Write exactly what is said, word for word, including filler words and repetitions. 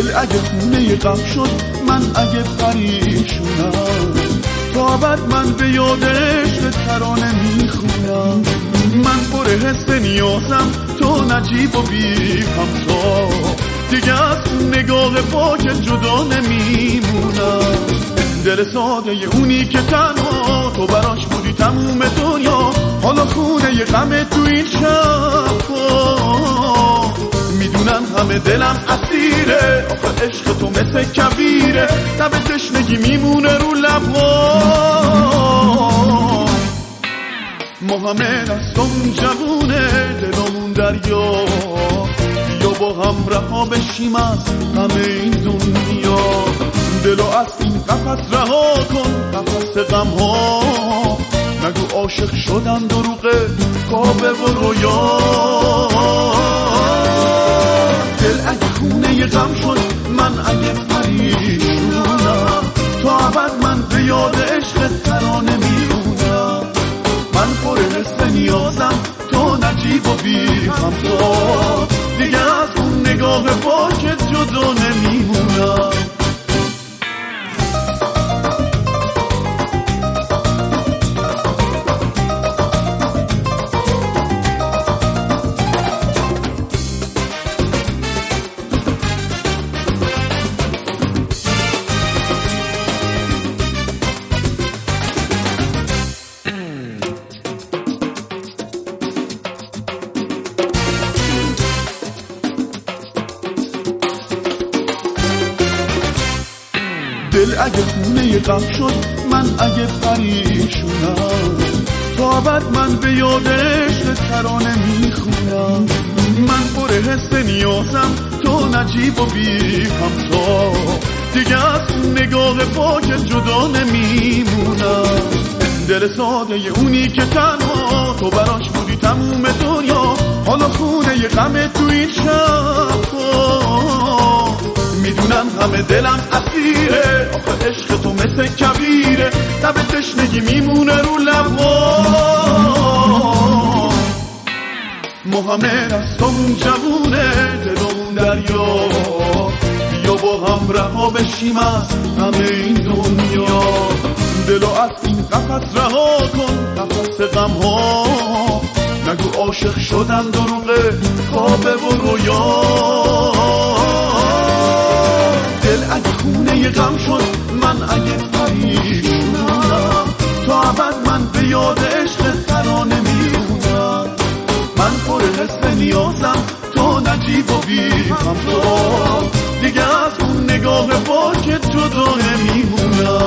دل اگه خونه غم شد، من اگه پریشونم، تا بعد من به یاد عشق ترانه میخونم. من پر حس نیازم، تو نجیب و بی همتا، دیگه از نگاه پاک جدا نمیمونم. دل ساده اونی که تنها تو براش بودی تموم دنیا، حالا خونه ی غم تو این شب. میدونم همه دلم اسیره، آخه عشق تو مثل کبیره، تب تشنگی میمونه رو لبها. ما همه دستمون جوونه، دلمون دریا، بیا با هم رها بشیم از همه این دنیا. دلو از این قفس رها کن، قفس غم ها، نگو عاشق شدم دروغه، خوابه و رویا. دل اگه خونه ی غم شد، من اگه پریشونم، تا ابد من به یاد عشق ترانه میمونم. من پر حس نیازم، تو نجیب و بی همتا، دیگه از اون نگاه پاکت جدا نمیمونم. دل اگه خونه ی غم شد، من اگه پریشونم، تا بعد من به یاد عشق ترانه میخونم. من پر حس نیازم، تو نجیب و بی همتا، دیگه از نگاه پاک جدا نمیمونم. دل ساده اونی که تنها تو براش بودی تموم دنیا، حالا خونه ی غم تو این شب. میدونم همه دلم اسیره، آخه عشق تو مثل کبیره، تب تشنگی میمونه رو لبها. ما همه دستمون جوونه، دلمون دریا، بیا با هم رها بشیم از همه این دنیا. دلو از این قفس رها کن، قفس غم ها، نگو عاشق شدم دروغه، خوابه و رویا. دل اگه خونه ی غم شد، من اگه پریشونم، تا ابد من به یاد عشق ترانه میمونم. من پر حس نیازم، تو نجیب و بی همتا، دیگه از اون نگاه پاکت جدا نمیمونم.